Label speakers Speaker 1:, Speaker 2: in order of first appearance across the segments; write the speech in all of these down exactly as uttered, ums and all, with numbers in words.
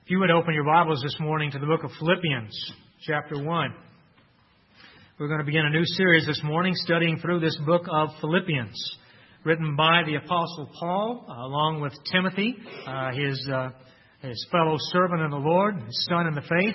Speaker 1: If you would open your Bibles this morning to the book of Philippians, chapter one. We're going to begin a new series this morning studying through this book of Philippians, written by the Apostle Paul, uh, along with Timothy, uh, his, uh, his fellow servant in the Lord, his son in the faith,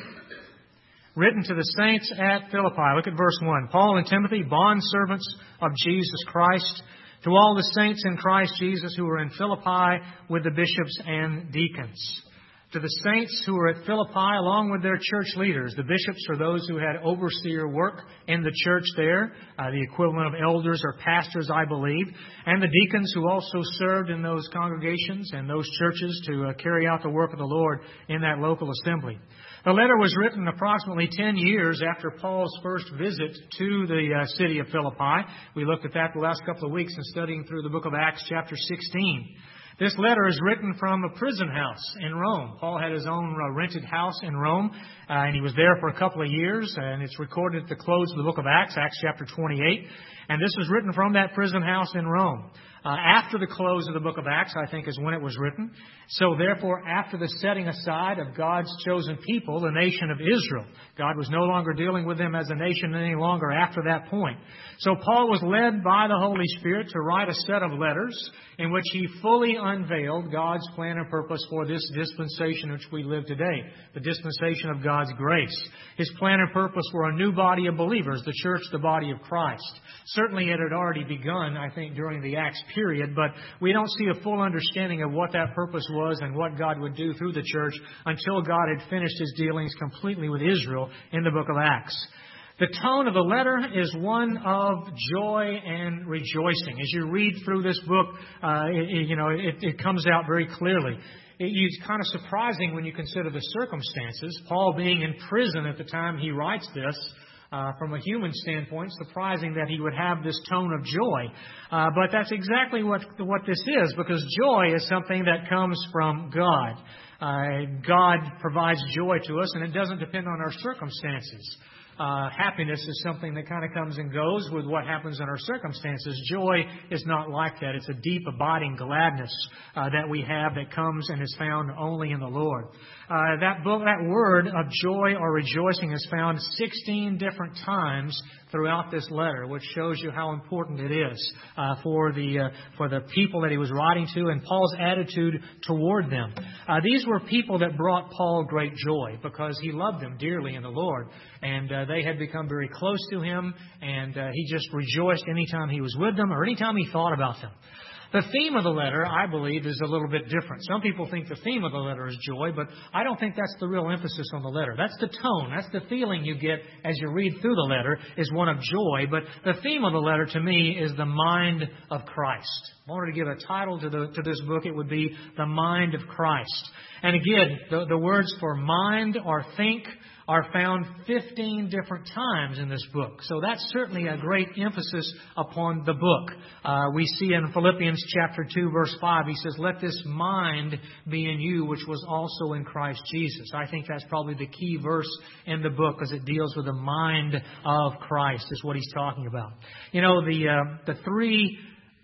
Speaker 1: written to the saints at Philippi. Look at verse one. Paul and Timothy, bondservants of Jesus Christ, to all the saints in Christ Jesus who are in Philippi with the bishops and deacons. To the saints who are at Philippi, along with their church leaders. The bishops are those who had overseer work in the church there, uh, the equivalent of elders or pastors, I believe, and the deacons who also served in those congregations and those churches to uh, carry out the work of the Lord in that local assembly. The letter was written approximately ten years after Paul's first visit to the uh, city of Philippi. We looked at that the last couple of weeks in studying through the book of Acts, chapter sixteen. This letter is written from a prison house in Rome. Paul had his own uh, rented house in Rome, uh, and he was there for a couple of years, and it's recorded at the close of the book of Acts, Acts chapter twenty-eight. And this was written from that prison house in Rome. Uh, after the close of the book of Acts, I think, is when it was written. So therefore, after the setting aside of God's chosen people, the nation of Israel, God was no longer dealing with them as a nation any longer after that point. So Paul was led by the Holy Spirit to write a set of letters in which he fully unveiled God's plan and purpose for this dispensation in which we live today, the dispensation of God's grace. His plan and purpose for a new body of believers, the church, the body of Christ. Certainly it had already begun, I think, during the Acts period, but we don't see a full understanding of what that purpose was and what God would do through the church until God had finished His dealings completely with Israel in the book of Acts. The tone of the letter is one of joy and rejoicing. As you read through this book, uh, it, you know, it, it comes out very clearly. It, it's kind of surprising when you consider the circumstances. Paul being in prison at the time he writes this, Uh, from a human standpoint, surprising that he would have this tone of joy. Uh, but that's exactly what what this is, because joy is something that comes from God. Uh, God provides joy to us, and it doesn't depend on our circumstances. Uh, happiness is something that kind of comes and goes with what happens in our circumstances. Joy is not like that. It's a deep, abiding gladness uh, that we have that comes and is found only in the Lord. Uh, that book, that word of joy or rejoicing is found sixteen different times throughout this letter, which shows you how important it is uh, for the uh, for the people that he was writing to and Paul's attitude toward them. Uh, these were people that brought Paul great joy because he loved them dearly in the Lord, and uh, they had become very close to him, and uh, he just rejoiced anytime he was with them or anytime he thought about them. The theme of the letter, I believe, is a little bit different. Some people think the theme of the letter is joy, but I don't think that's the real emphasis on the letter. That's the tone. That's the feeling you get as you read through the letter is one of joy. But the theme of the letter to me is the mind of Christ. If I wanted to give a title to the to this book, it would be The Mind of Christ. And again, the, the words for mind or think are found fifteen different times in this book. So that's certainly a great emphasis upon the book. Uh, we see in Philippians chapter two, verse five, he says, "Let this mind be in you, which was also in Christ Jesus." I think that's probably the key verse in the book because it deals with the mind of Christ, is what he's talking about. You know, the uh, the three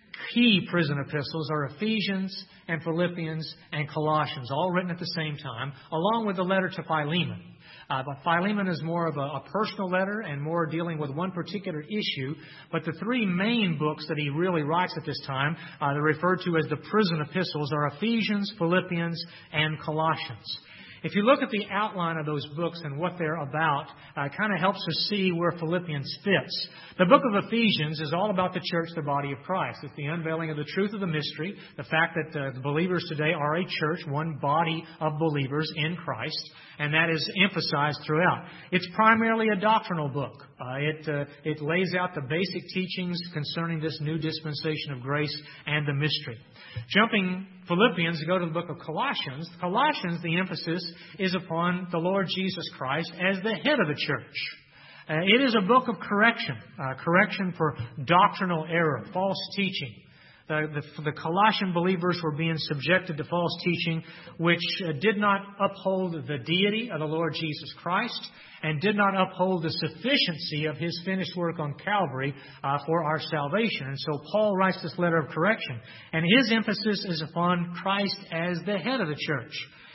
Speaker 1: key prison epistles are Ephesians and Philippians and Colossians, all written at the same time, along with the letter to Philemon. Uh, but Philemon is more of a, a personal letter and more dealing with one particular issue. But the three main books that he really writes at this time, uh, they're referred to as the prison epistles, are Ephesians, Philippians, and Colossians. If you look at the outline of those books and what they're about, uh, it kind of helps us see where Philippians fits. The book of Ephesians is all about the church, the body of Christ. It's the unveiling of the truth of the mystery, the fact that uh, the believers today are a church, one body of believers in Christ, and that is emphasized throughout. It's primarily a doctrinal book. Uh, it uh, it lays out the basic teachings concerning this new dispensation of grace and the mystery. Jumping Philippians to go to the book of Colossians. Colossians, the emphasis is upon the Lord Jesus Christ as the head of the church. Uh, it is a book of correction, uh, correction for doctrinal error, false teaching. The, the, the Colossian believers were being subjected to false teaching which uh, did not uphold the deity of the Lord Jesus Christ and did not uphold the sufficiency of His finished work on Calvary uh, for our salvation. And so Paul writes this letter of correction. And his emphasis is upon Christ as the head of the church.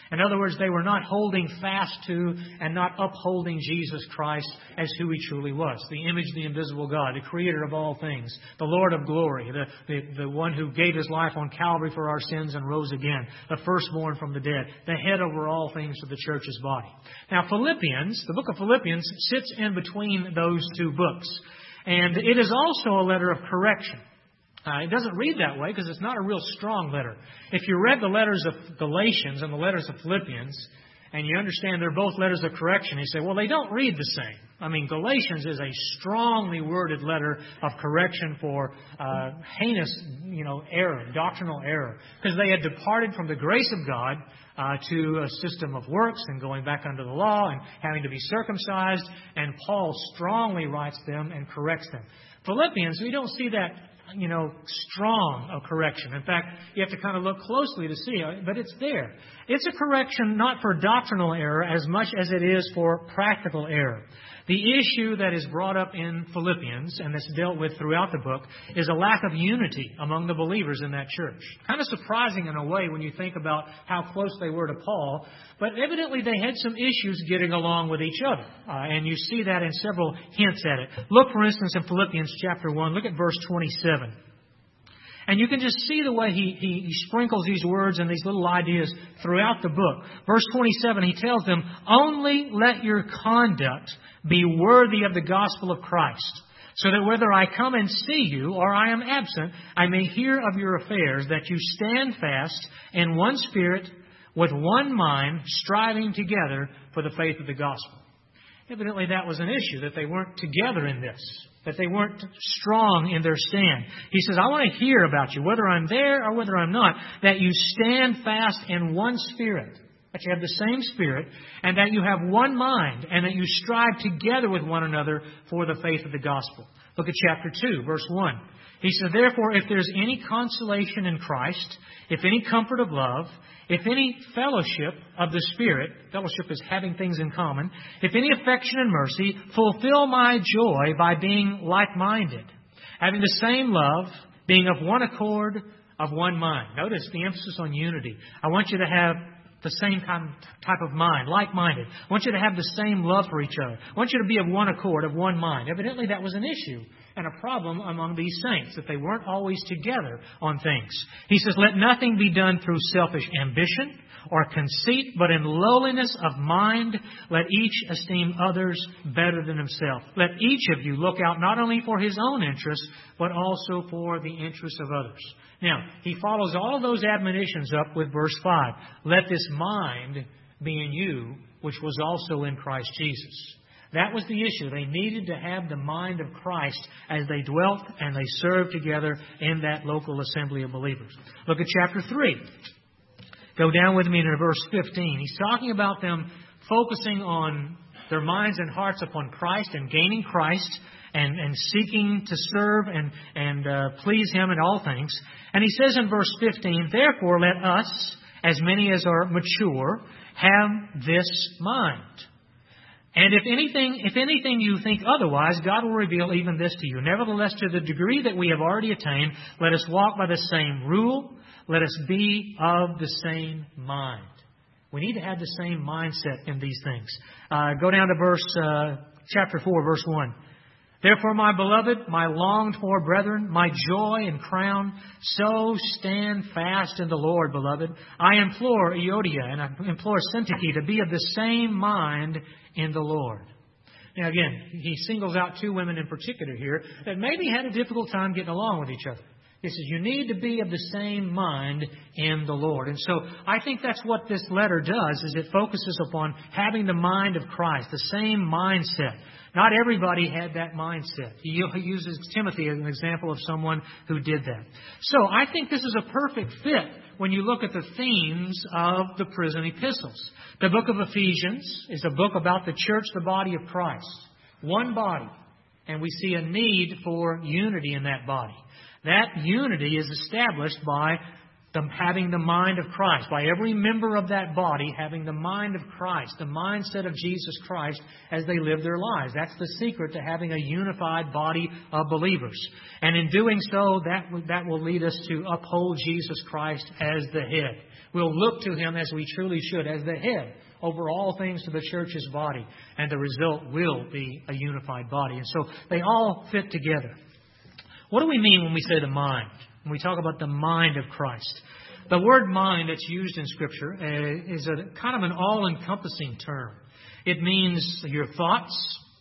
Speaker 1: In other words, they were not holding fast to and not upholding Jesus Christ as who He truly was. The image of the invisible God, the Creator of all things, the Lord of glory, the, the, the one who gave His life on Calvary for our sins and rose again, the firstborn from the dead, the head over all things for the church's body. Now, Philippians, the book of Philippians, sits in between those two books. And it is also a letter of correction. Uh, it doesn't read that way because it's not a real strong letter. If you read the letters of Galatians and the letters of Philippians, and you understand they're both letters of correction, you say, well, they don't read the same. I mean, Galatians is a strongly worded letter of correction for uh, heinous, you know, error, doctrinal error, because they had departed from the grace of God uh, to a system of works and going back under the law and having to be circumcised. And Paul strongly writes them and corrects them. Philippians, we don't see that, you know, strong a correction. In fact, you have to kind of look closely to see it, but it's there. It's a correction not for doctrinal error as much as it is for practical error. The issue that is brought up in Philippians, and that's dealt with throughout the book, is a lack of unity among the believers in that church. Kind of surprising in a way when you think about how close they were to Paul, but evidently they had some issues getting along with each other. Uh, and you see that in several hints at it. Look, for instance, in Philippians chapter one, look at verse twenty-seven. And you can just see the way he, he, he sprinkles these words and these little ideas throughout the book. Verse twenty-seven, he tells them, "Only let your conduct be worthy of the gospel of Christ, so that whether I come and see you or I am absent, I may hear of your affairs, that you stand fast in one spirit, with one mind, striving together for the faith of the gospel." Evidently that was an issue, that they weren't together in this, that they weren't strong in their stand. He says, I want to hear about you, whether I'm there or whether I'm not, that you stand fast in one spirit, that you have the same spirit, and that you have one mind, and that you strive together with one another for the faith of the gospel. Look at chapter two, verse one. He says, "Therefore, if there's any consolation in Christ, if any comfort of love, if any fellowship of the Spirit," fellowship is having things in common, "if any affection and mercy, fulfill my joy by being like-minded, having the same love, being of one accord, of one mind." Notice the emphasis on unity. I want you to have the same kind, type of mind, like-minded. I want you to have the same love for each other. I want you to be of one accord, of one mind. Evidently that was an issue and a problem among these saints, that they weren't always together on things. He says, "Let nothing be done through selfish ambition or conceit, but in lowliness of mind, let each esteem others better than himself. Let each of you look out not only for his own interests, but also for the interests of others." Now, he follows all those admonitions up with verse five. "Let this mind be in you, which was also in Christ Jesus." That was the issue. They needed to have the mind of Christ as they dwelt and they served together in that local assembly of believers. Look at chapter three. Go down with me to verse fifteen. He's talking about them focusing on their minds and hearts upon Christ and gaining Christ and, and seeking to serve and, and uh, please Him in all things. And he says in verse fifteen, "Therefore let us, as many as are mature, have this mind. And if anything, if anything you think otherwise, God will reveal even this to you. Nevertheless, to the degree that we have already attained, let us walk by the same rule. Let us be of the same mind." We need to have the same mindset in these things. Uh, go down to verse uh, chapter four, verse one. "Therefore, my beloved, my longed-for brethren, my joy and crown, so stand fast in the Lord, beloved. I implore Euodia and I implore Syntyche to be of the same mind in the Lord." Now again, he singles out two women in particular here that maybe had a difficult time getting along with each other. He says, you need to be of the same mind in the Lord. And so I think that's what this letter does, is it focuses upon having the mind of Christ, the same mindset. Not everybody had that mindset. He uses Timothy as an example of someone who did that. So I think this is a perfect fit when you look at the themes of the prison epistles. The book of Ephesians is a book about the church, the body of Christ. One body. And we see a need for unity in that body. That unity is established by them having the mind of Christ, by every member of that body having the mind of Christ, the mindset of Jesus Christ as they live their lives. That's the secret to having a unified body of believers. And in doing so, that, that will lead us to uphold Jesus Christ as the head. We'll look to Him as we truly should, as the head over all things to the church's body. And the result will be a unified body. And so they all fit together. What do we mean when we say the mind? When we talk about the mind of Christ? The word mind that's used in Scripture is a kind of an all-encompassing term. It means your thoughts,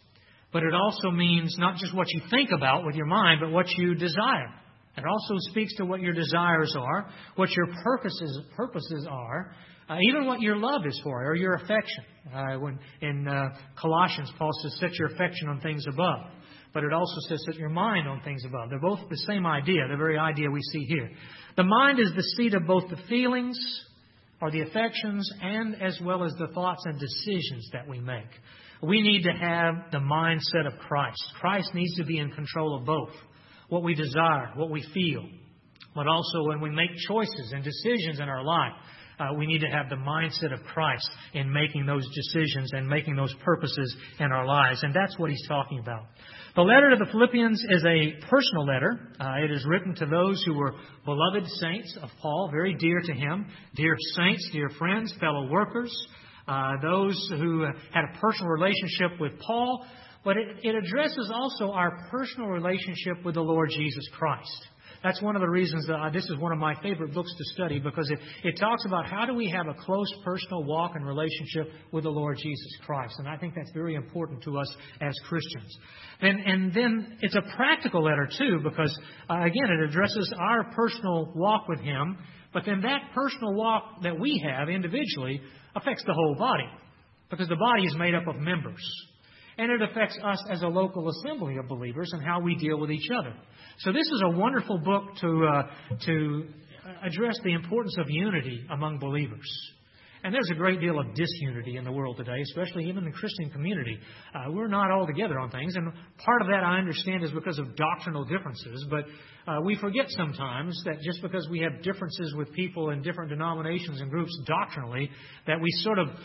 Speaker 1: but it also means not just what you think about with your mind, but what you desire. It also speaks to what your desires are, what your purposes purposes are, uh, even what your love is for, or your affection. Uh, when in uh, Colossians, Paul says, set your affection on things above. But it also says, set your mind on things above. They're both the same idea, the very idea we see here. The mind is the seat of both the feelings, or the affections, and as well as the thoughts and decisions that we make. We need to have the mindset of Christ. Christ needs to be in control of both. What we desire, what we feel. But also when we make choices and decisions in our life, uh, we need to have the mindset of Christ in making those decisions and making those purposes in our lives. And that's what he's talking about. The letter to the Philippians is a personal letter. Uh, it is written to those who were beloved saints of Paul, very dear to him. Dear saints, dear friends, fellow workers, uh, those who had a personal relationship with Paul. But it, it addresses also our personal relationship with the Lord Jesus Christ. That's one of the reasons that I, this is one of my favorite books to study, because it, it talks about how do we have a close personal walk and relationship with the Lord Jesus Christ. And I think that's very important to us as Christians. And, and then it's a practical letter too, because uh, again, it addresses our personal walk with Him. But then that personal walk that we have individually affects the whole body, because the body is made up of members. And it affects us as a local assembly of believers and how we deal with each other. So this is a wonderful book to uh, to address the importance of unity among believers. And there's a great deal of disunity in the world today, especially even in the Christian community. Uh, we're not all together on things. And part of that, I understand, is because of doctrinal differences. But uh, we forget sometimes that just because we have differences with people in different denominations and groups doctrinally, that we sort of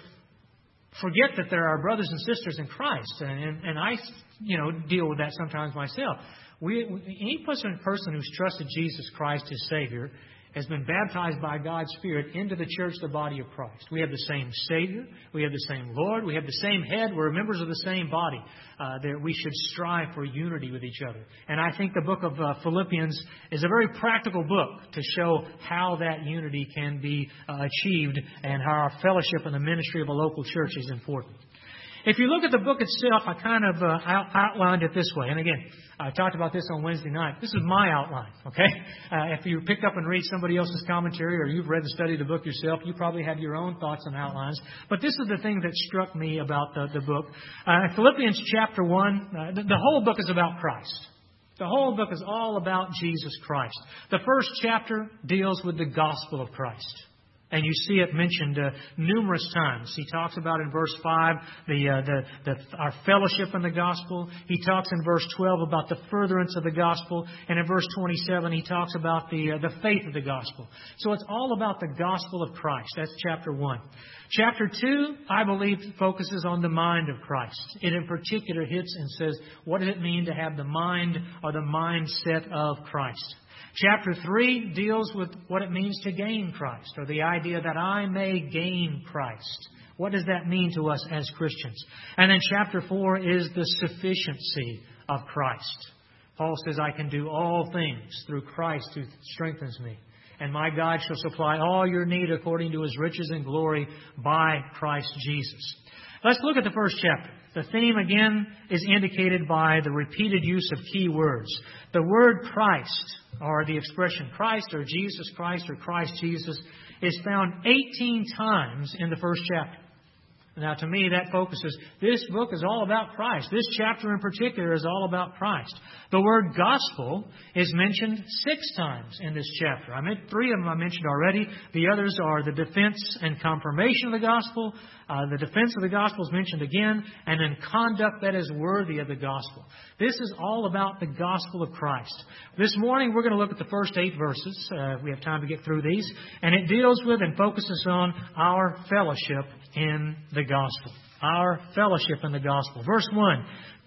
Speaker 1: forget that there are brothers and sisters in Christ. And, and, and I, you know, deal with that sometimes myself. We, any person, person who's trusted Jesus Christ as Savior has been baptized by God's Spirit into the church, the body of Christ. We have the same Savior. We have the same Lord. We have the same head. We're members of the same body. Uh, that we should strive for unity with each other. And I think the book of uh, Philippians is a very practical book to show how that unity can be uh, achieved and how our fellowship in the ministry of a local church is important. If you look at the book itself, I kind of uh, out- outlined it this way. And again, I talked about this on Wednesday night. This is my outline, okay? Uh, if you pick up and read somebody else's commentary or you've read and studied the book yourself, you probably have your own thoughts and outlines. But this is the thing that struck me about the, the book. Uh, Philippians chapter one, uh, the, the whole book is about Christ. The whole book is all about Jesus Christ. The first chapter deals with the gospel of Christ. And you see it mentioned uh, numerous times. He talks about in verse five the, uh, the the our fellowship in the gospel. He talks in verse twelve about the furtherance of the gospel, and in verse twenty-seven he talks about the uh, the faith of the gospel. So it's all about the gospel of Christ. That's chapter one. Chapter two, I believe, focuses on the mind of Christ. It in particular hits and says, what does it mean to have the mind or the mindset of Christ? Chapter three deals with what it means to gain Christ, or the idea that I may gain Christ. What does that mean to us as Christians? And then chapter four is the sufficiency of Christ. Paul says, I can do all things through Christ who strengthens me. And my God shall supply all your need according to His riches and glory by Christ Jesus. Let's look at the first chapter. The theme, again, is indicated by the repeated use of key words. The word Christ, or the expression Christ or Jesus Christ or Christ Jesus, is found eighteen times in the first chapter. Now, to me, that focuses, this book is all about Christ. This chapter in particular is all about Christ. The word gospel is mentioned six times in this chapter. I meant three of them I mentioned already. The others are the defense and confirmation of the gospel. Uh, the defense of the gospel is mentioned again. And then conduct that is worthy of the gospel. This is all about the gospel of Christ. This morning, we're going to look at the first eight verses. Uh, we have time to get through these. And it deals with and focuses on our fellowship in the gospel. Our fellowship in the gospel. Verse one,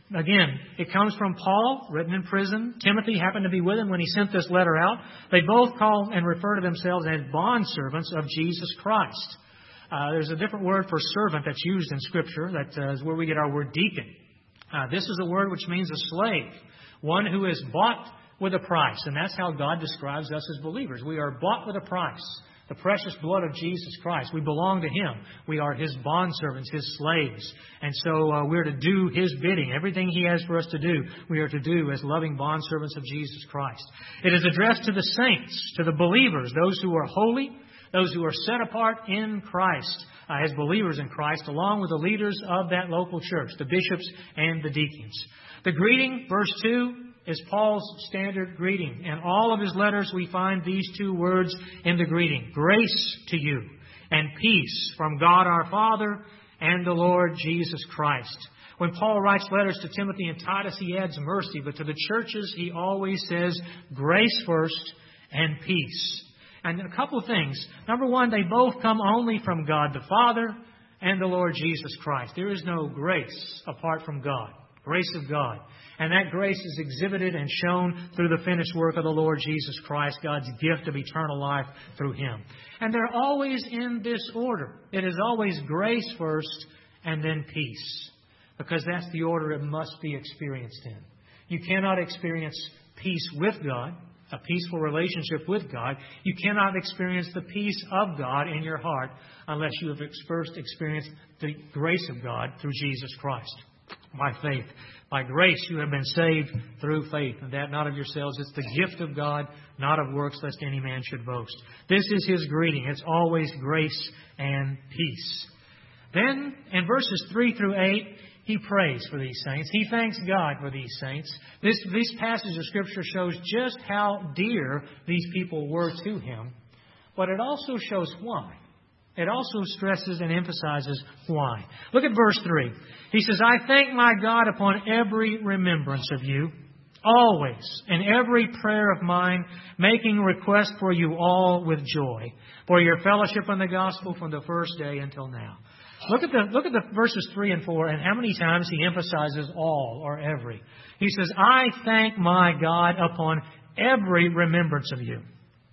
Speaker 1: Again, it comes from Paul, written in prison. Timothy happened to be with him when he sent this letter out. They both call and refer to themselves as bondservants of Jesus Christ. Uh, there's a different word for servant that's used in Scripture. That uh, is where we get our word deacon. Uh, this is a word which means a slave, one who is bought with a price. And that's how God describes us as believers. We are bought with a price. The precious blood of Jesus Christ. We belong to Him. We are His bondservants, His slaves. And so uh, we're to do His bidding. Everything He has for us to do, we are to do as loving bondservants of Jesus Christ. It is addressed to the saints, to the believers, those who are holy, those who are set apart in Christ, uh, as believers in Christ, along with the leaders of that local church, the bishops and the deacons. The greeting, verse two, is Paul's standard greeting. In all of his letters, we find these two words in the greeting. Grace to you and peace from God our Father and the Lord Jesus Christ. When Paul writes letters to Timothy and Titus, he adds mercy. But to the churches, he always says grace first and peace. And a couple of things. Number one, they both come only from God the Father and the Lord Jesus Christ. There is no grace apart from God. Grace of God. And that grace is exhibited and shown through the finished work of the Lord Jesus Christ, God's gift of eternal life through Him. And they're always in this order. It is always grace first and then peace. Because that's the order it must be experienced in. You cannot experience peace with God, a peaceful relationship with God. You cannot experience the peace of God in your heart unless you have first experienced the grace of God through Jesus Christ. By faith. By grace you have been saved through faith, and that not of yourselves. It's the gift of God, not of works, lest any man should boast. This is his greeting. It's always grace and peace. Then, in verses three through eight, he prays for these saints. He thanks God for these saints. This, this passage of Scripture shows just how dear these people were to him, but it also shows why. It also stresses and emphasizes why. Look at verse three. He says, I thank my God upon every remembrance of you, always, in every prayer of mine, making request for you all with joy, for your fellowship in the gospel from the first day until now. Look at the look at the verses three and four, and how many times he emphasizes all or every. He says, I thank my God upon every remembrance of you.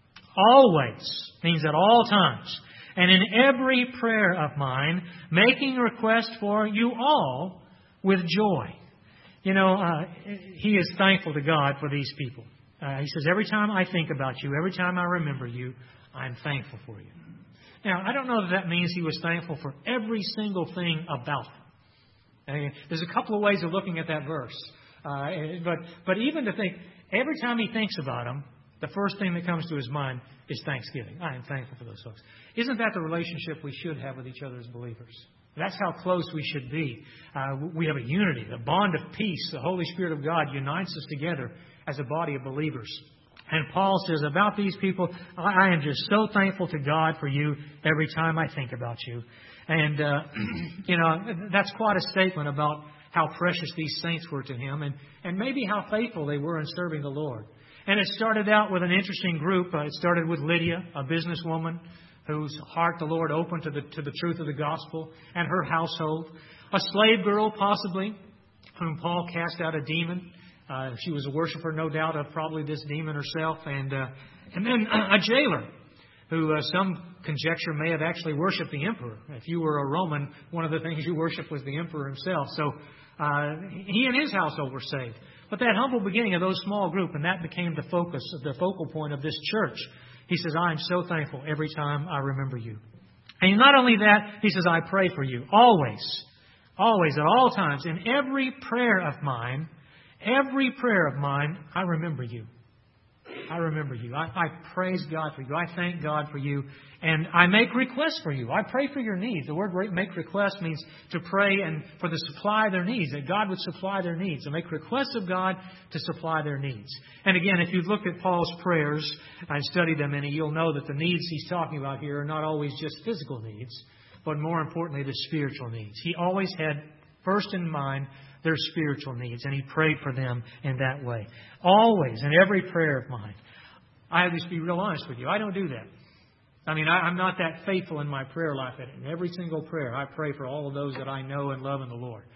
Speaker 1: Always means at all times. And in every prayer of mine, making request for you all with joy. You know, uh, he is thankful to God for these people. Uh, he says, every time I think about you, every time I remember you, I'm thankful for you. Now, I don't know if that means he was thankful for every single thing about them. Uh, there's a couple of ways of looking at that verse. Uh, but, but even to think, every time he thinks about them, the first thing that comes to his mind is thanksgiving. I am thankful for those folks. Isn't that the relationship we should have with each other as believers? That's how close we should be. Uh, we have a unity, the bond of peace. The Holy Spirit of God unites us together as a body of believers. And Paul says about these people, I, I am just so thankful to God for you every time I think about you. And, uh, you know, that's quite a statement about how precious these saints were to him and, and maybe how faithful they were in serving the Lord. And it started out with an interesting group. Uh, it started with Lydia, a businesswoman whose heart the Lord opened to the to the truth of the gospel, and her household. A slave girl, possibly, whom Paul cast out a demon. Uh, she was a worshiper, no doubt, of probably this demon herself. And uh, and then a jailer, who uh, some conjecture may have actually worshipped the emperor. If you were a Roman, one of the things you worshipped was the emperor himself. So uh, he and his household were saved. But that humble beginning of those small group, and that became the focus, the focal point of this church. He says, I am so thankful every time I remember you. And not only that, he says, I pray for you. Always. Always, at all times. In every prayer of mine, every prayer of mine, I remember you. I remember you. I, I praise God for you. I thank God for you. And I make requests for you. I pray for your needs. The word make request means to pray and for the supply of their needs, that God would supply their needs. So make requests of God to supply their needs. And again, if you've looked at Paul's prayers and studied them any, you'll know that the needs he's talking about here are not always just physical needs, but more importantly, the spiritual needs. He always had first in mind their spiritual needs, and he prayed for them in that way. Always, in every prayer of mine. I have to be real honest with you. I don't do that. I mean, I, I'm not that faithful in my prayer life. In every single prayer, I pray for all of those that I know and love in the Lord.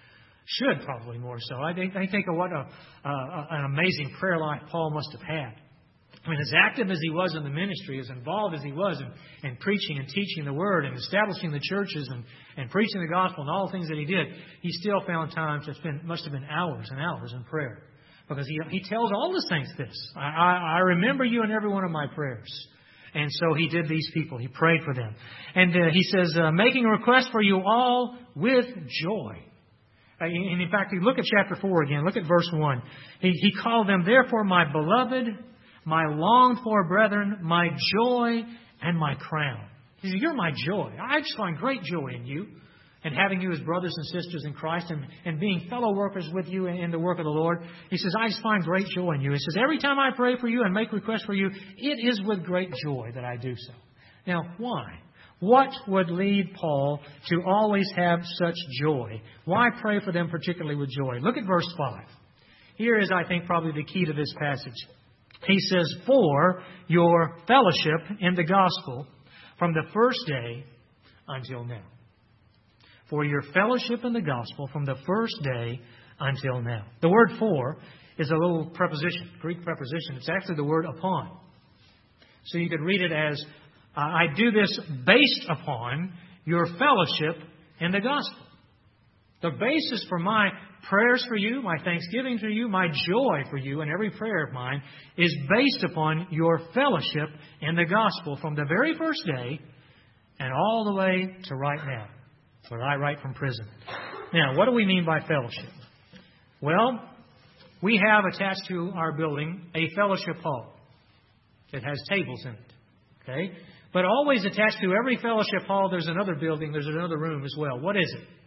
Speaker 1: Should probably more so. I think, I think of what a, uh, an amazing prayer life Paul must have had. I mean, as active as he was in the ministry, as involved as he was in, in preaching and teaching the Word and establishing the churches and, and preaching the gospel and all the things that he did, he still found time to spend, must have been hours and hours in prayer. Because he, he tells all the saints this. I, I, I remember you in every one of my prayers. And so he did these people. He prayed for them. And uh, he says, uh, making a request for you all with joy. Uh, and in fact, you look at chapter four again. Look at verse one. He, he called them, therefore, my beloved, my longed-for brethren, my joy and my crown. He said, you're my joy. I just find great joy in you and having you as brothers and sisters in Christ and, and being fellow workers with you in, in the work of the Lord. He says, I just find great joy in you. He says, every time I pray for you and make requests for you, it is with great joy that I do so. Now, why? What would lead Paul to always have such joy? Why pray for them particularly with joy? Look at verse five. Here is, I think, probably the key to this passage. He says, for your fellowship in the gospel from the first day until now. For your fellowship in the gospel from the first day until now. The word for is a little preposition, Greek preposition. It's actually the word upon. So you could read it as, uh, I do this based upon your fellowship in the gospel. The basis for my prayers for you, my thanksgiving for you, my joy for you, and every prayer of mine is based upon your fellowship in the gospel from the very first day and all the way to right now, where I write from prison. Now, what do we mean by fellowship? Well, we have attached to our building a fellowship hall. It has tables in it. Okay? But always attached to every fellowship hall, there's another building, there's another room as well. What is it?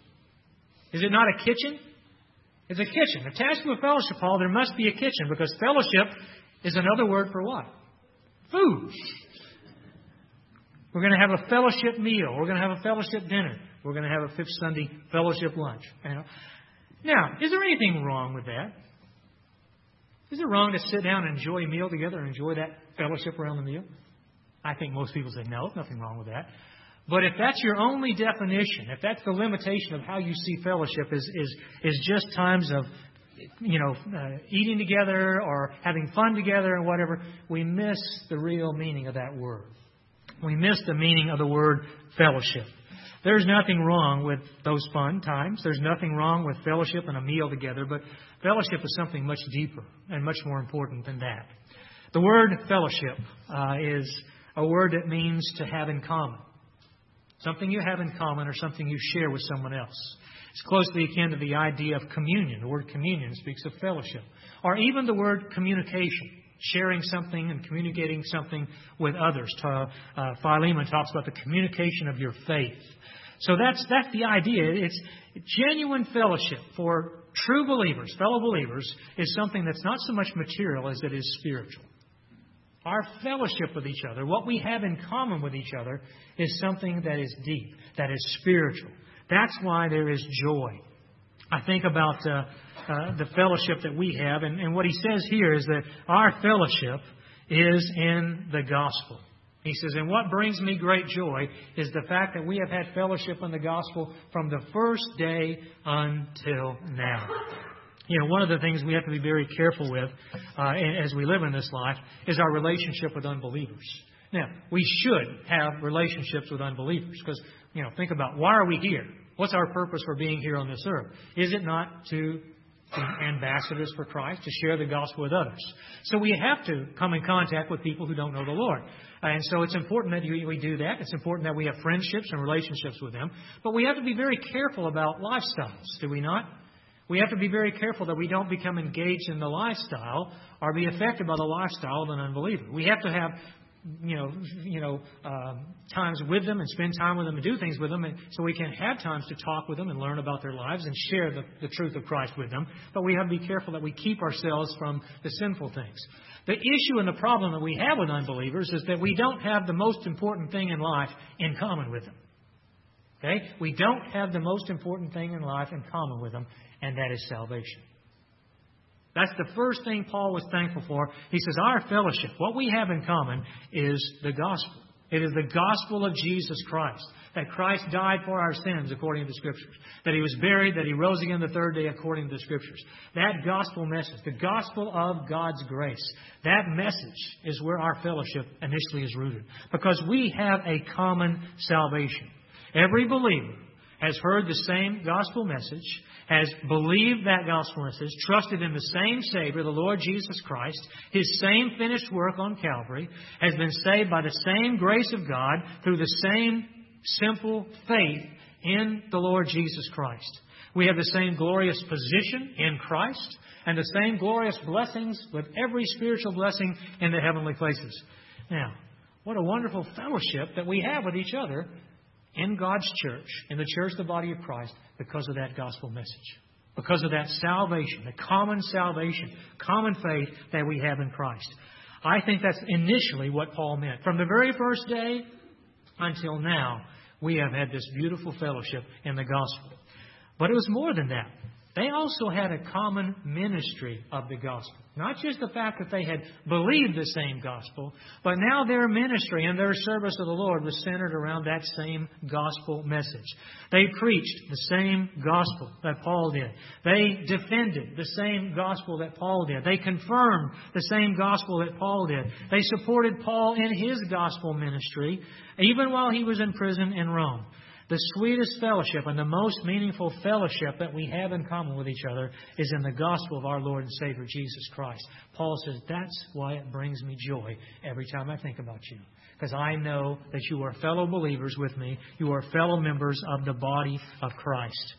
Speaker 1: Is it not a kitchen? It's a kitchen. Attached to a fellowship hall, there must be a kitchen because fellowship is another word for what? Food. We're going to have a fellowship meal. We're going to have a fellowship dinner. We're going to have a fifth Sunday fellowship lunch. You know? Now, is there anything wrong with that? Is it wrong to sit down and enjoy a meal together and enjoy that fellowship around the meal? I think most people say no, nothing wrong with that. But if that's your only definition, if that's the limitation of how you see fellowship is is is just times of, you know, uh, eating together or having fun together and whatever, we miss the real meaning of that word. We miss the meaning of the word fellowship. There's nothing wrong with those fun times. There's nothing wrong with fellowship and a meal together, but fellowship is something much deeper and much more important than that. The word fellowship uh, is a word that means to have in common. Something you have in common or something you share with someone else. It's closely akin to the idea of communion. The word communion speaks of fellowship. Or even the word communication. Sharing something and communicating something with others. Uh, Philemon talks about the communication of your faith. So that's that's the idea. It's genuine fellowship for true believers, fellow believers, is something that's not so much material as it is spiritual. Our fellowship with each other, what we have in common with each other, is something that is deep, that is spiritual. That's why there is joy. I think about uh, uh, the fellowship that we have, and, and what he says here is that our fellowship is in the gospel. He says, and what brings me great joy is the fact that we have had fellowship in the gospel from the first day until now. You know, one of the things we have to be very careful with uh, as we live in this life is our relationship with unbelievers. Now, we should have relationships with unbelievers because, you know, think about why are we here? What's our purpose for being here on this earth? Is it not to be ambassadors for Christ, to share the gospel with others? So we have to come in contact with people who don't know the Lord. And so it's important that we do that. It's important that we have friendships and relationships with them. But we have to be very careful about lifestyles, do we not? We have to be very careful that we don't become engaged in the lifestyle or be affected by the lifestyle of an unbeliever. We have to have, you know, you know, um, times with them and spend time with them and do things with them, and so we can have times to talk with them and learn about their lives and share the, the truth of Christ with them. But we have to be careful that we keep ourselves from the sinful things. The issue and the problem that we have with unbelievers is that we don't have the most important thing in life in common with them. Okay? We don't have the most important thing in life in common with them, and that is salvation. That's the first thing Paul was thankful for. He says, our fellowship, what we have in common is the gospel. It is the gospel of Jesus Christ. That Christ died for our sins according to the Scriptures. That He was buried, that He rose again the third day according to the Scriptures. That gospel message, the gospel of God's grace, that message is where our fellowship initially is rooted. Because we have a common salvation. Every believer has heard the same gospel message, has believed that gospel message, trusted in the same Savior, the Lord Jesus Christ, His same finished work on Calvary, has been saved by the same grace of God through the same simple faith in the Lord Jesus Christ. We have the same glorious position in Christ and the same glorious blessings with every spiritual blessing in the heavenly places. Now, what a wonderful fellowship that we have with each other in God's church, in the church, the body of Christ, because of that gospel message. Because of that salvation, the common salvation, common faith that we have in Christ. I think that's initially what Paul meant. From the very first day until now, we have had this beautiful fellowship in the gospel. But it was more than that. They also had a common ministry of the gospel. Not just the fact that they had believed the same gospel, but now their ministry and their service of the Lord was centered around that same gospel message. They preached the same gospel that Paul did. They defended the same gospel that Paul did. They confirmed the same gospel that Paul did. They supported Paul in his gospel ministry, even while he was in prison in Rome. The sweetest fellowship and the most meaningful fellowship that we have in common with each other is in the gospel of our Lord and Savior, Jesus Christ. Paul says, that's why it brings me joy every time I think about you. Because I know that you are fellow believers with me. You are fellow members of the body of Christ.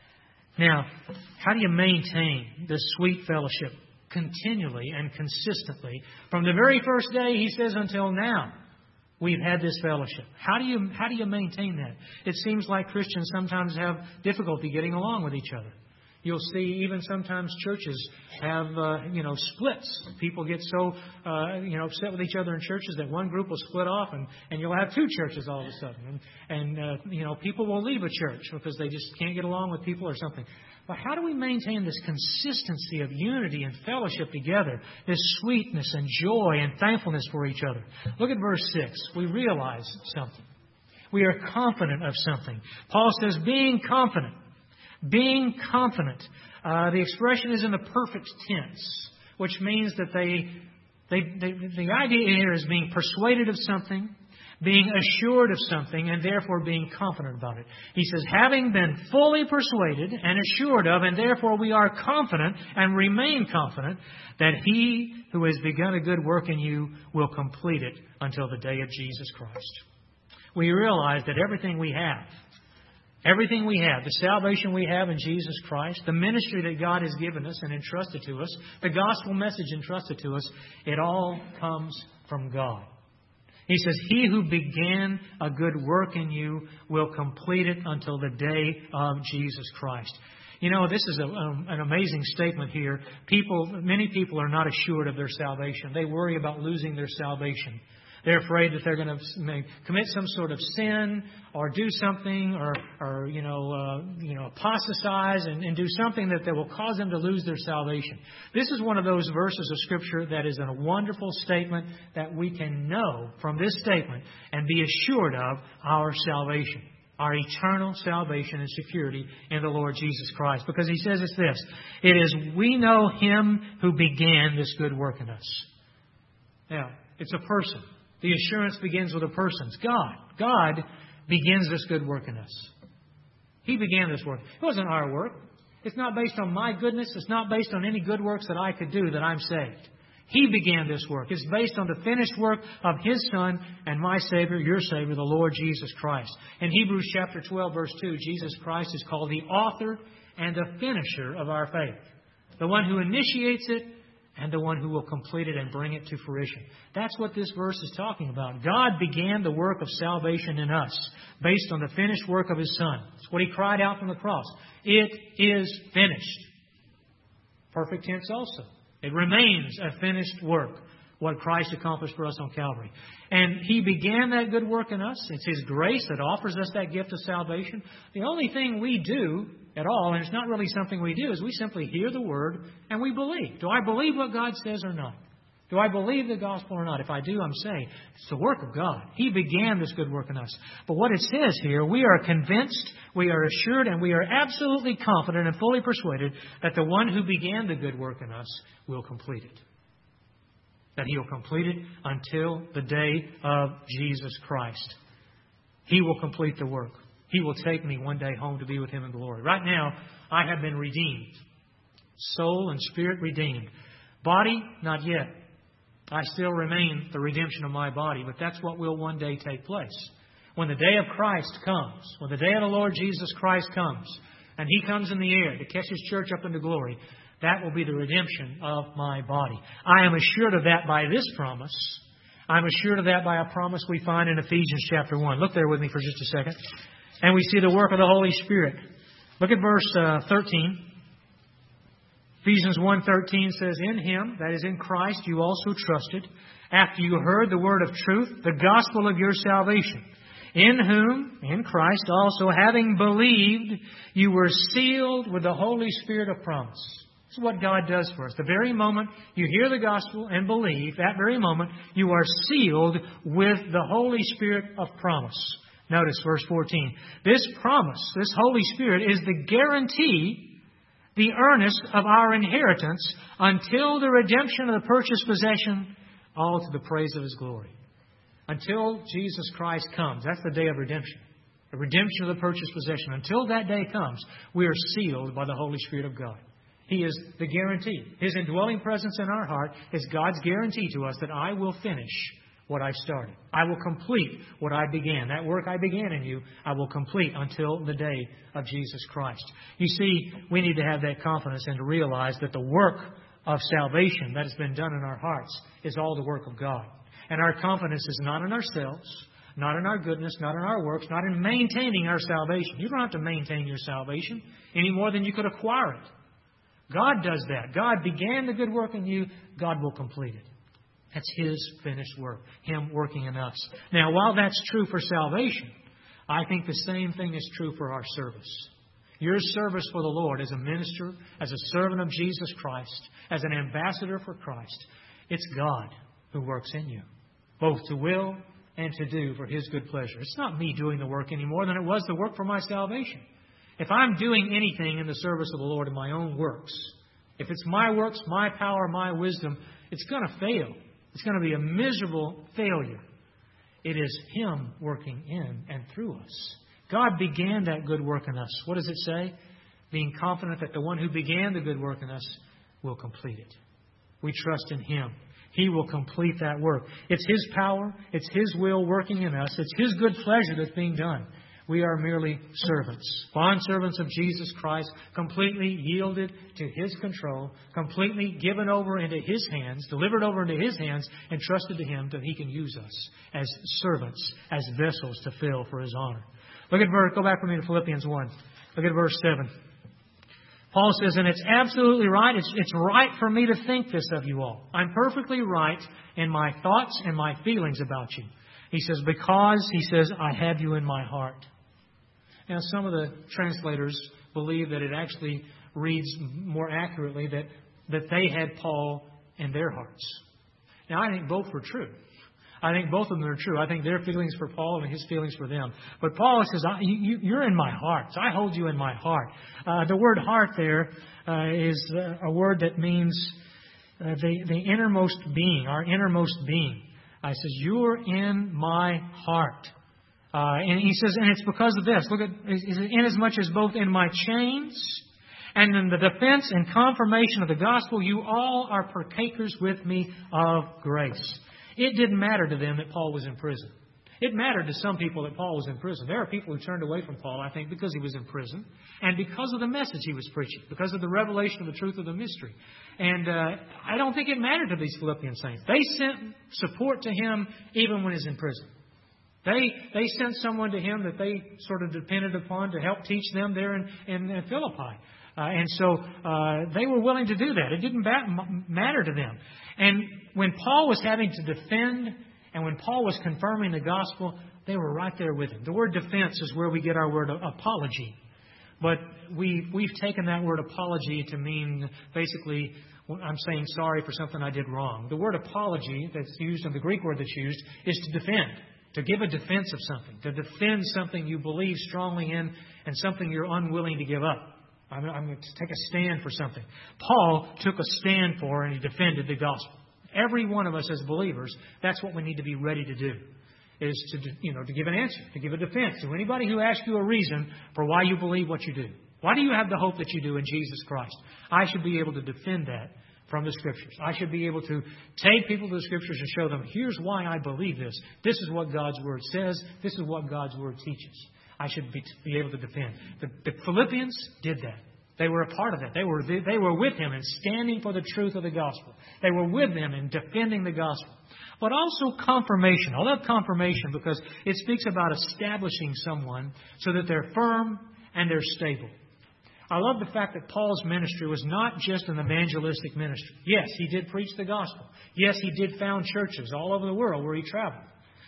Speaker 1: Now, how do you maintain this sweet fellowship continually and consistently? From the very first day, he says, until now. We've had this fellowship. How do you how do you maintain that? It seems like Christians sometimes have difficulty getting along with each other. You'll see even sometimes churches have uh, you know splits. People get so uh, you know upset with each other in churches that one group will split off, and, and you'll have two churches all of a sudden. And, and uh, you know people will leave a church because they just can't get along with people or something. But how do we maintain this consistency of unity and fellowship together, this sweetness and joy and thankfulness for each other? Look at verse six. We realize something. We are confident of something. Paul says, being confident. Being confident. Uh, the expression is in the perfect tense, which means that they, they, they, the idea here is being persuaded of something, being assured of something, and therefore being confident about it. He says, having been fully persuaded and assured of, and therefore we are confident and remain confident that He who has begun a good work in you will complete it until the day of Jesus Christ. We realize that everything we have, everything we have, the salvation we have in Jesus Christ, the ministry that God has given us and entrusted to us, the gospel message entrusted to us, it all comes from God. He says, He who began a good work in you will complete it until the day of Jesus Christ. You know, this is a, um, an amazing statement here. People, many people are not assured of their salvation. They worry about losing their salvation. They're afraid that they're going to commit some sort of sin or do something or, or you know, uh, you know, apostatize and, and do something that, that will cause them to lose their salvation. This is one of those verses of Scripture that is a wonderful statement that we can know from this statement and be assured of our salvation, our eternal salvation and security in the Lord Jesus Christ. Because He says it's this, it is we know Him who began this good work in us. Now, it's a person. The assurance begins with a person. It's God. God begins this good work in us. He began this work. It wasn't our work. It's not based on my goodness. It's not based on any good works that I could do that I'm saved. He began this work. It's based on the finished work of His Son and my Savior, your Savior, the Lord Jesus Christ. In Hebrews chapter twelve, verse two, Jesus Christ is called the author and the finisher of our faith. The one who initiates it and the one who will complete it and bring it to fruition. That's what this verse is talking about. God began the work of salvation in us based on the finished work of His Son. It's what He cried out from the cross. It is finished. Perfect tense also. It remains a finished work, what Christ accomplished for us on Calvary. And He began that good work in us. It's His grace that offers us that gift of salvation. The only thing we do at all, and it's not really something we do, is we simply hear the Word and we believe. Do I believe what God says or not? Do I believe the gospel or not? If I do, I'm saying it's the work of God. He began this good work in us. But what it says here, we are convinced, we are assured, and we are absolutely confident and fully persuaded that the one who began the good work in us will complete it. That He will complete it until the day of Jesus Christ. He will complete the work. He will take me one day home to be with Him in glory. Right now, I have been redeemed. Soul and spirit redeemed. Body, not yet. I still remain the redemption of my body, but that's what will one day take place. When the day of Christ comes, when the day of the Lord Jesus Christ comes, and He comes in the air to catch His church up into glory, that will be the redemption of my body. I am assured of that by this promise. I'm assured of that by a promise we find in Ephesians chapter one. Look there with me for just a second. And we see the work of the Holy Spirit. Look at verse uh, thirteen. Ephesians one thirteen says, In Him, that is in Christ, you also trusted, after you heard the word of truth, the gospel of your salvation, in whom, in Christ also, having believed, you were sealed with the Holy Spirit of promise. This is what God does for us. The very moment you hear the gospel and believe, that very moment you are sealed with the Holy Spirit of promise. Notice verse fourteen. This promise, this Holy Spirit, is the guarantee, the earnest of our inheritance until the redemption of the purchased possession, all to the praise of His glory. Until Jesus Christ comes. That's the day of redemption. The redemption of the purchased possession. Until that day comes, we are sealed by the Holy Spirit of God. He is the guarantee. His indwelling presence in our heart is God's guarantee to us that I will finish what I started. I will complete what I began. That work I began in you, I will complete until the day of Jesus Christ. You see, we need to have that confidence and to realize that the work of salvation that has been done in our hearts is all the work of God. And our confidence is not in ourselves, not in our goodness, not in our works, not in maintaining our salvation. You don't have to maintain your salvation any more than you could acquire it. God does that. God began the good work in you. God will complete it. That's His finished work, Him working in us. Now, while that's true for salvation, I think the same thing is true for our service. Your service for the Lord as a minister, as a servant of Jesus Christ, as an ambassador for Christ, it's God who works in you, both to will and to do for His good pleasure. It's not me doing the work any more than it was the work for my salvation. If I'm doing anything in the service of the Lord in my own works, if it's my works, my power, my wisdom, it's going to fail. It's going to be a miserable failure. It is Him working in and through us. God began that good work in us. What does it say? Being confident that the one who began the good work in us will complete it. We trust in Him. He will complete that work. It's His power. It's His will working in us. It's His good pleasure that's being done. We are merely servants, bondservants of Jesus Christ, completely yielded to His control, completely given over into His hands, delivered over into His hands, and trusted to Him that He can use us as servants, as vessels to fill for His honor. Look at verse, go back with me to Philippians one. Look at verse seven. Paul says, and it's absolutely right. It's, it's right for me to think this of you all. I'm perfectly right in my thoughts and my feelings about you. He says, because, he says, I have you in my heart. Now, some of the translators believe that it actually reads more accurately that, that they had Paul in their hearts. Now, I think both were true. I think both of them are true. I think their feelings for Paul and his feelings for them. But Paul says, you, you're in my heart. I hold you in my heart. Uh, the word heart there uh, is a word that means uh, the, the innermost being, our innermost being. I says, you're in my heart. Uh, and he says, and it's because of this. Look at, inasmuch as both in my chains and in the defense and confirmation of the gospel, you all are partakers with me of grace. It didn't matter to them that Paul was in prison. It mattered to some people that Paul was in prison. There are people who turned away from Paul, I think, because he was in prison and because of the message he was preaching, because of the revelation of the truth of the mystery. And uh, I don't think it mattered to these Philippian saints. They sent support to him even when he's in prison. They they sent someone to him that they sort of depended upon to help teach them there in, in, in Philippi. Uh, and so uh, they were willing to do that. It didn't bat- matter to them. And when Paul was having to defend and when Paul was confirming the gospel, they were right there with him. The word defense is where we get our word apology. But we, we've taken that word apology to mean basically I'm saying sorry for something I did wrong. The word apology that's used, and the Greek word that's used, is to defend, to give a defense of something, to defend something you believe strongly in and something you're unwilling to give up. I'm, I'm going to take a stand for something. Paul took a stand for and he defended the gospel. Every one of us as believers, that's what we need to be ready to do, is to, you know, to give an answer, to give a defense to anybody who asks you a reason for why you believe what you do. Why do you have the hope that you do in Jesus Christ? I should be able to defend that from the Scriptures. I should be able to take people to the Scriptures and show them, here's why I believe this. This is what God's Word says. This is what God's Word teaches. I should be, be able to defend. The, the Philippians did that. They were a part of it. They were, they were with him in standing for the truth of the gospel. They were with him in defending the gospel. But also confirmation. I love confirmation because it speaks about establishing someone so that they're firm and they're stable. I love the fact that Paul's ministry was not just an evangelistic ministry. Yes, he did preach the gospel. Yes, he did found churches all over the world where he traveled.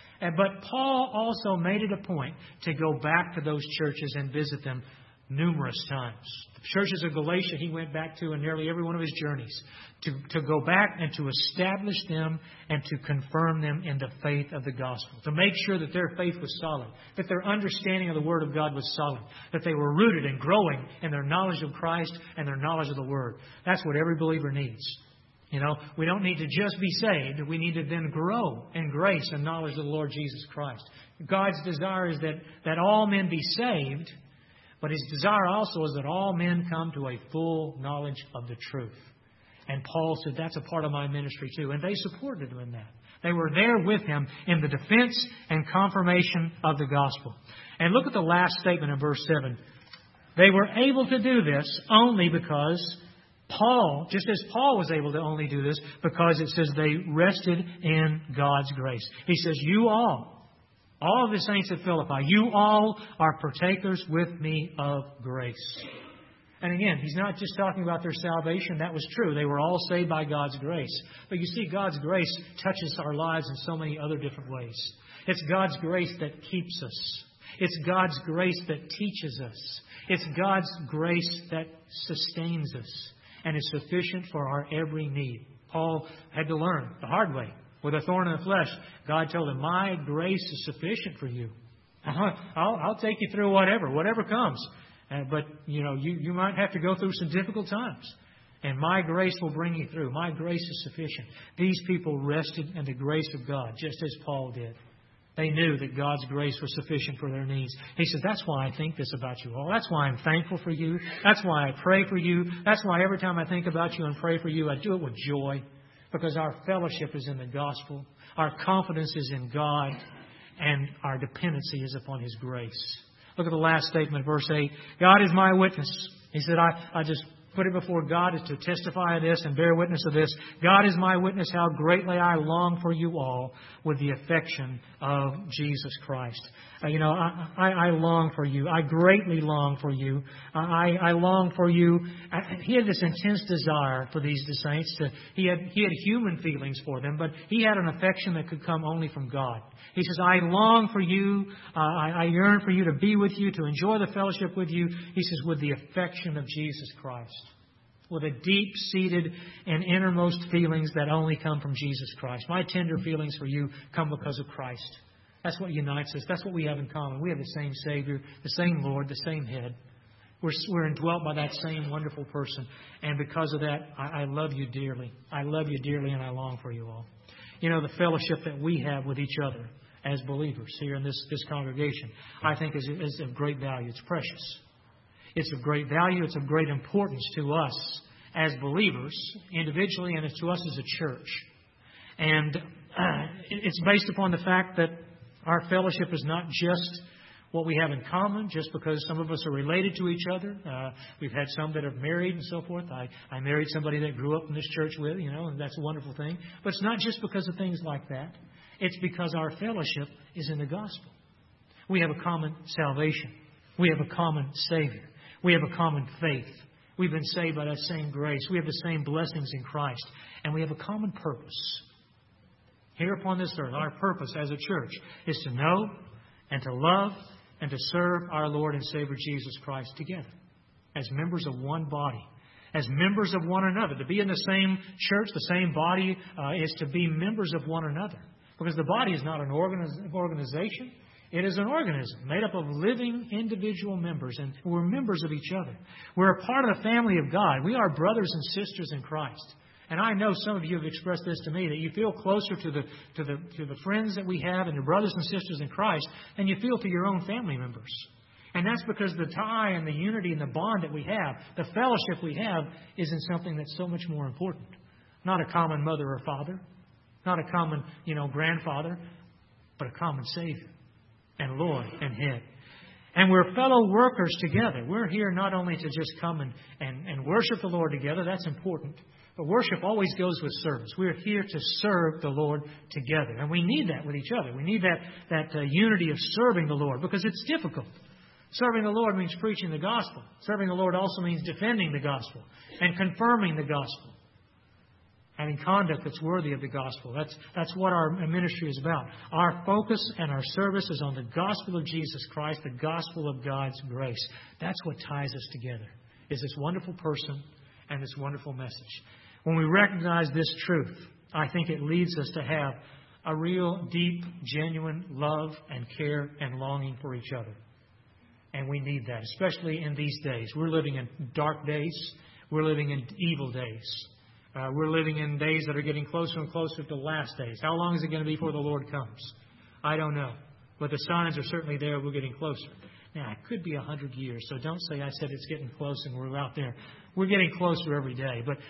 Speaker 1: But Paul also made it a point to go back to those churches and visit them numerous times. The churches of Galatia he went back to in nearly every one of his journeys to, to go back and to establish them and to confirm them in the faith of the gospel, to make sure that their faith was solid, that their understanding of the Word of God was solid, that they were rooted and growing in their knowledge of Christ and their knowledge of the Word. That's what every believer needs. You know, we don't need to just be saved. We need to then grow in grace and knowledge of the Lord Jesus Christ. God's desire is that, that all men be saved, but His desire also is that all men come to a full knowledge of the truth. And Paul said, that's a part of my ministry too. And they supported him in that. They were there with him in the defense and confirmation of the gospel. And look at the last statement in verse seven. They were able to do this only because Paul, just as Paul was able to only do this, because it says they rested in God's grace. He says, you all, all of the saints at Philippi, you all are partakers with me of grace. And again, he's not just talking about their salvation. That was true. They were all saved by God's grace. But you see, God's grace touches our lives in so many other different ways. It's God's grace that keeps us. It's God's grace that teaches us. It's God's grace that sustains us and is sufficient for our every need. Paul had to learn the hard way. With a thorn in the flesh, God told him, my grace is sufficient for you. I'll, I'll take you through whatever, whatever comes. Uh, but, you know, you, you might have to go through some difficult times. And my grace will bring you through. My grace is sufficient. These people rested in the grace of God, just as Paul did. They knew that God's grace was sufficient for their needs. He says, that's why I think this about you all. That's why I'm thankful for you. That's why I pray for you. That's why every time I think about you and pray for you, I do it with joy. Because our fellowship is in the gospel. Our confidence is in God. And our dependency is upon His grace. Look at the last statement, verse eight. God is my witness. He said, I, I just put it before God to testify of this and bear witness of this. God is my witness how greatly I long for you all with the affection of Jesus Christ. Uh, you know, I, I, I long for you. I greatly long for you. I, I long for you. I, he had this intense desire for these saints. To, he had he had human feelings for them, but he had an affection that could come only from God. He says, I long for you. Uh, I, I yearn for you to be with you, to enjoy the fellowship with you. He says, with the affection of Jesus Christ. With a deep-seated and innermost feelings that only come from Jesus Christ. My tender feelings for you come because of Christ. That's what unites us. That's what we have in common. We have the same Savior, the same Lord, the same Head. We're, we're indwelt by that same wonderful person. And because of that, I, I love you dearly. I love you dearly and I long for you all. You know, the fellowship that we have with each other as believers here in this, this congregation, I think is, is of great value. It's precious. It's of great value. It's of great importance to us as believers, individually, and to us as a church. And uh, it's based upon the fact that our fellowship is not just what we have in common, just because some of us are related to each other. Uh, we've had some that have married and so forth. I, I married somebody that grew up in this church with, you know, and that's a wonderful thing. But it's not just because of things like that. It's because our fellowship is in the gospel. We have a common salvation. We have a common Savior. We have a common faith. We've been saved by that same grace. We have the same blessings in Christ. And we have a common purpose. Here upon this earth, our purpose as a church is to know and to love and to serve our Lord and Savior Jesus Christ together as members of one body, as members of one another. To be in the same church, the same body, uh, is to be members of one another. Because the body is not an organiz- organization. It is an organism made up of living individual members, and we're members of each other. We're a part of the family of God. We are brothers and sisters in Christ. And I know some of you have expressed this to me, that you feel closer to the to the to the friends that we have and your brothers and sisters in Christ than you feel to your own family members. And that's because the tie and the unity and the bond that we have, the fellowship we have, is in something that's so much more important. Not a common mother or father, not a common, you know, grandfather, but a common Savior and Lord and Head. And we're fellow workers together. We're here not only to just come and, and, and worship the Lord together, that's important, but worship always goes with service. We're here to serve the Lord together. And we need that with each other. We need that, that uh, unity of serving the Lord, because it's difficult. Serving the Lord means preaching the gospel. Serving the Lord also means defending the gospel and confirming the gospel. Having conduct that's worthy of the gospel. That's, that's what our ministry is about. Our focus and our service is on the gospel of Jesus Christ, the gospel of God's grace. That's what ties us together, is this wonderful person and this wonderful message. When we recognize this truth, I think it leads us to have a real, deep, genuine love and care and longing for each other. And we need that, especially in these days. We're living in dark days. We're living in evil days. Uh, we're living in days that are getting closer and closer to the last days. How long is it going to be before the Lord comes? I don't know. But the signs are certainly there. We're getting closer. Now, it could be a hundred years, so don't say I said it's getting close and we're out there. We're getting closer every day. But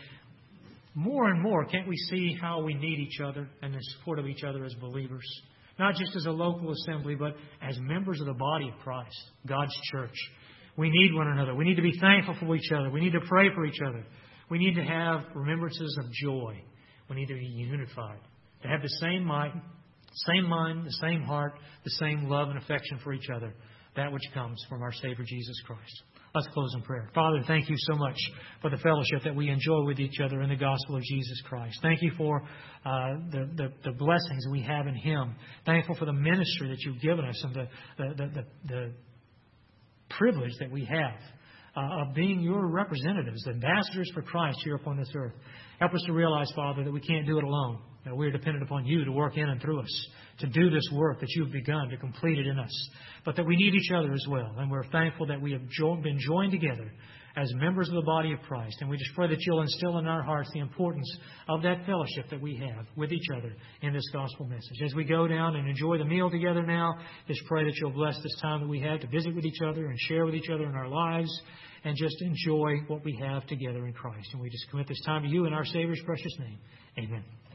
Speaker 1: more and more, can't we see how we need each other and the support of each other as believers? Not just as a local assembly, but as members of the body of Christ, God's church. We need one another. We need to be thankful for each other. We need to pray for each other. We need to have remembrances of joy. We need to be unified. To have the same mind, same mind, the same heart, the same love and affection for each other. That which comes from our Savior Jesus Christ. Let's close in prayer. Father, thank you so much for the fellowship that we enjoy with each other in the gospel of Jesus Christ. Thank you for uh, the, the, the blessings we have in Him. Thankful for the ministry that you've given us and the, the, the, the, the privilege that we have uh, of being your representatives, ambassadors for Christ here upon this earth. Help us to realize, Father, that we can't do it alone. That we're dependent upon you to work in and through us, to do this work that you've begun, to complete it in us. But that we need each other as well. And we're thankful that we have jo- been joined together as members of the body of Christ. And we just pray that you'll instill in our hearts the importance of that fellowship that we have with each other in this gospel message. As we go down and enjoy the meal together now, just pray that you'll bless this time that we have to visit with each other and share with each other in our lives and just enjoy what we have together in Christ. And we just commit this time to you in our Savior's precious name. Amen.